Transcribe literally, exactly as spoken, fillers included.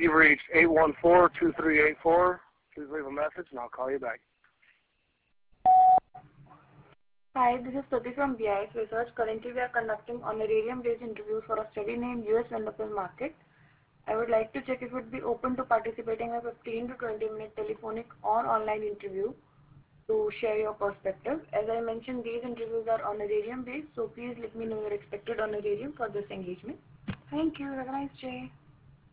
You've reached eight one four, two three eight four. Please leave a message and I'll call you back. Hi, this is Prati from B I S Research. Currently, we are conducting honorarium-based interviews for a study named U S Vendor Market. I would like to check if you would be open to participating in a fifteen to twenty minute telephonic or online interview to share your perspective. As I mentioned, these interviews are honorarium-based, so please let me know your expected honorarium for this engagement. Thank you. Have a nice day.